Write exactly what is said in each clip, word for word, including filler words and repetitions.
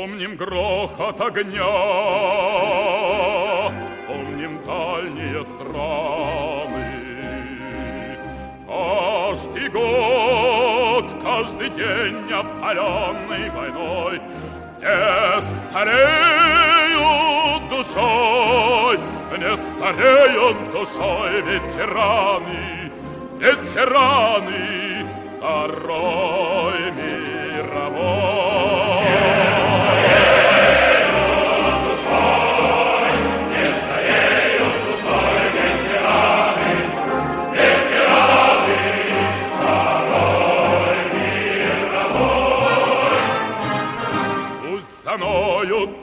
Помним грохот огня, помним дальние страны. Каждый год, каждый день, опаленный войной, не стареют душой, не стареют душой ветераны, ветераны Второй мировой. Заноют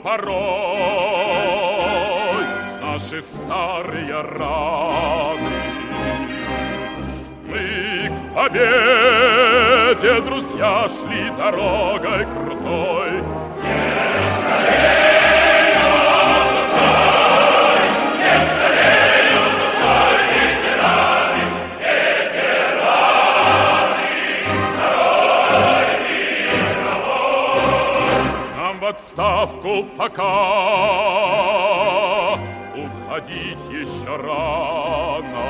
порой наши старые раны. Мы к победе, друзья, шли дорогой крутой. Не стареют душой, не стареют душой ветераны, ветераны Второй мировой. Нам в отставку пока уходить еще рано.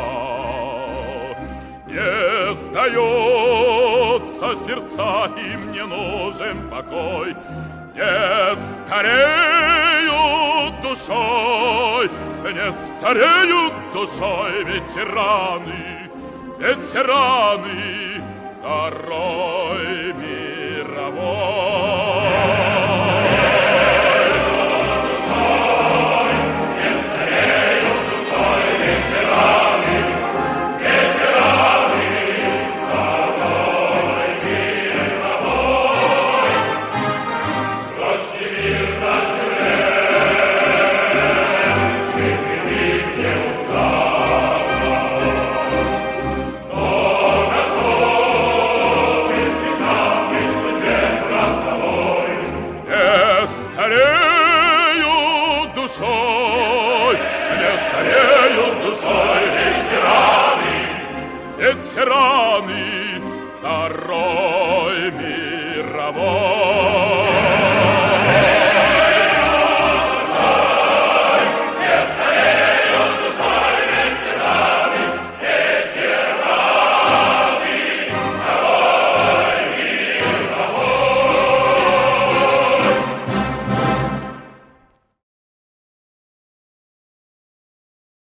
Не сдается сердца, им не нужен покой. Не стареют душой, не стареют душой ветераны, ветераны Второй мировой. Ветераны Второй мировой.